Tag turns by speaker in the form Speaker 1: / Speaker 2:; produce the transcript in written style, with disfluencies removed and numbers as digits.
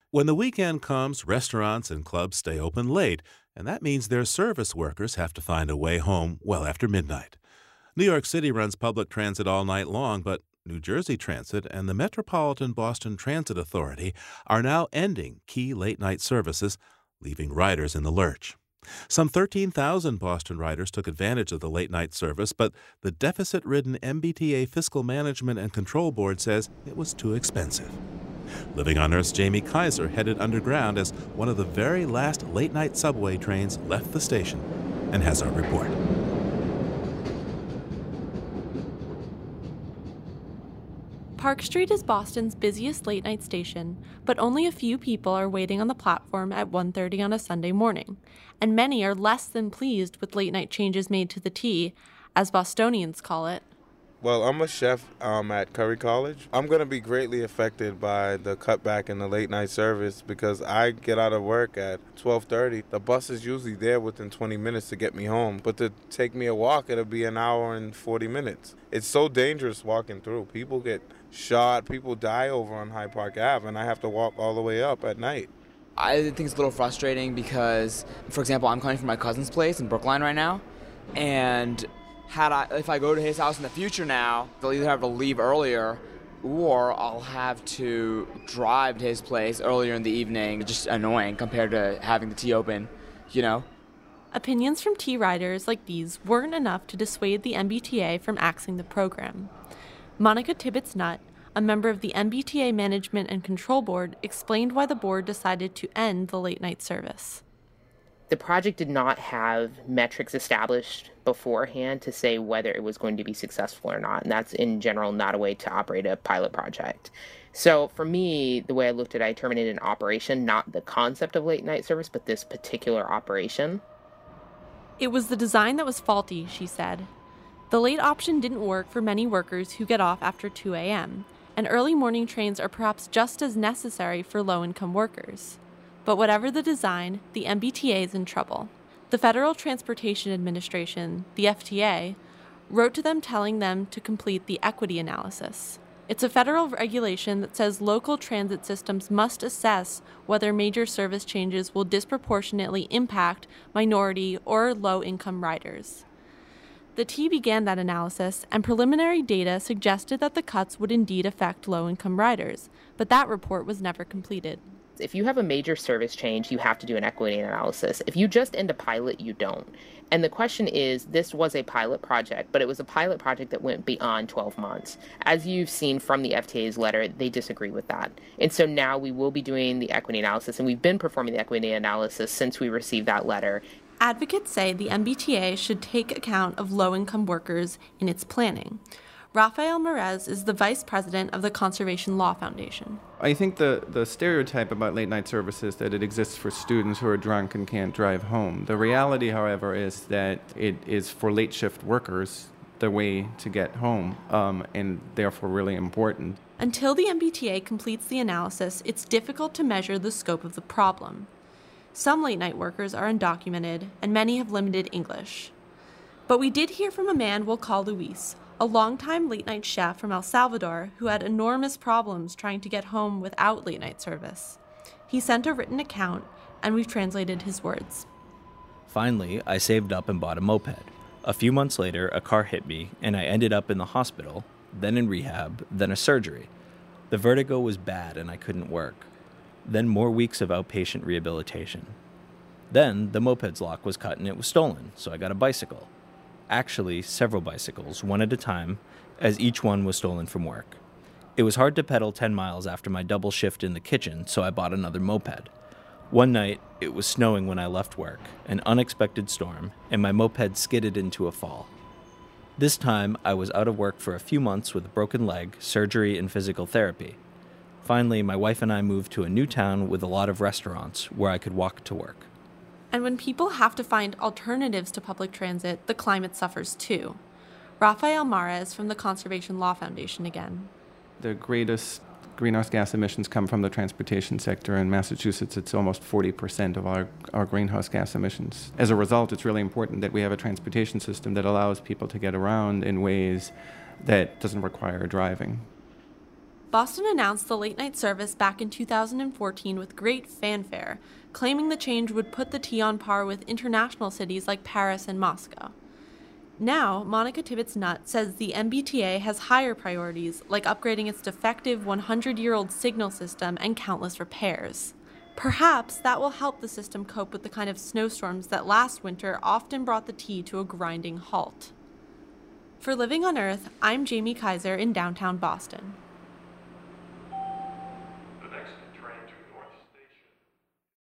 Speaker 1: When the weekend comes, restaurants and clubs stay open late, and that means their service workers have to find a way home well after midnight. New York City runs public transit all night long, but New Jersey Transit and the Metropolitan Boston Transit Authority are now ending key late night services, leaving riders in the lurch. Some 13,000 Boston riders took advantage of the late night service, but the deficit ridden MBTA Fiscal Management and Control Board says it was too expensive. Living on Earth's Jamie Kaiser headed underground as one of the very last late night subway trains left the station and has our report.
Speaker 2: Park Street is Boston's busiest late-night station, but only a few people are waiting on the platform at 1:30 on a Sunday morning, and many are less than pleased with late-night changes made to the T, as Bostonians call it.
Speaker 3: Well, I'm a chef at Curry College. I'm going to be greatly affected by the cutback in the late night service because I get out of work at 12:30. The bus is usually there within 20 minutes to get me home, but to take me a walk, it'll be an hour and 40 minutes. It's so dangerous walking through. People get shot, people die over on Hyde Park Ave, and I have to walk all the way up at night.
Speaker 4: I think it's a little frustrating because, for example, I'm coming from my cousin's place in Brookline right now, and if I go to his house in the future now, they'll either have to leave earlier or I'll have to drive to his place earlier in the evening. Just annoying compared to having the T open, you know?
Speaker 2: Opinions from T riders like these weren't enough to dissuade the MBTA from axing the program. Monica Tibbetts-Nutt, a member of the MBTA Management and Control Board, explained why the board decided to end the late-night service.
Speaker 5: The project did not have metrics established beforehand to say whether it was going to be successful or not, and that's in general not a way to operate a pilot project. So for me, the way I looked at it, I terminated an operation, not the concept of late-night service, but this particular operation.
Speaker 2: It was the design that was faulty, she said. The late option didn't work for many workers who get off after 2 a.m., and early morning trains are perhaps just as necessary for low-income workers. But whatever the design, the MBTA is in trouble. The Federal Transportation Administration, the FTA, wrote to them telling them to complete the equity analysis. It's a federal regulation that says local transit systems must assess whether major service changes will disproportionately impact minority or low-income riders. The T began that analysis, and preliminary data suggested that the cuts would indeed affect low-income riders, but that report was never completed.
Speaker 5: If you have a major service change, you have to do an equity analysis. If you just end a pilot, you don't. And the question is, this was a pilot project, but it was a pilot project that went beyond 12 months. As you've seen from the FTA's letter, they disagree with that. And so now we will be doing the equity analysis, and we've been performing the equity analysis since we received that letter.
Speaker 2: Advocates say the MBTA should take account of low-income workers in its planning. Rafael Merez is the vice president of the Conservation Law Foundation.
Speaker 6: I think the stereotype about late-night service is that it exists for students who are drunk and can't drive home. The reality, however, is that it is for late shift workers the way to get home, and therefore really important.
Speaker 2: Until the MBTA completes the analysis, it's difficult to measure the scope of the problem. Some late-night workers are undocumented, and many have limited English. But we did hear from a man we'll call Luis, a longtime late-night chef from El Salvador who had enormous problems trying to get home without late-night service. He sent a written account, and we've translated his words.
Speaker 7: Finally, I saved up and bought a moped. A few months later, a car hit me, and I ended up in the hospital, then in rehab, then a surgery. The vertigo was bad, and I couldn't work. Then more weeks of outpatient rehabilitation. Then the moped's lock was cut and it was stolen, so I got a bicycle. Actually, several bicycles, one at a time, as each one was stolen from work. It was hard to pedal 10 miles after my double shift in the kitchen, so I bought another moped. One night, it was snowing when I left work, an unexpected storm, and my moped skidded into a fall. This time, I was out of work for a few months with a broken leg, surgery, and physical therapy. Finally, my wife and I moved to a new town with a lot of restaurants where I could walk to work.
Speaker 2: And when people have to find alternatives to public transit, the climate suffers too. Rafael Mares from the Conservation Law Foundation again.
Speaker 6: The greatest greenhouse gas emissions come from the transportation sector. In Massachusetts, it's almost 40% of our greenhouse gas emissions. As a result, it's really important that we have a transportation system that allows people to get around in ways that doesn't require driving.
Speaker 2: Boston announced the late-night service back in 2014 with great fanfare, claiming the change would put the T on par with international cities like Paris and Moscow. Now, Monica Tibbetts-Nutt says the MBTA has higher priorities, like upgrading its defective 100-year-old signal system and countless repairs. Perhaps that will help the system cope with the kind of snowstorms that last winter often brought the T to a grinding halt. For Living on Earth, I'm Jamie Kaiser in downtown Boston.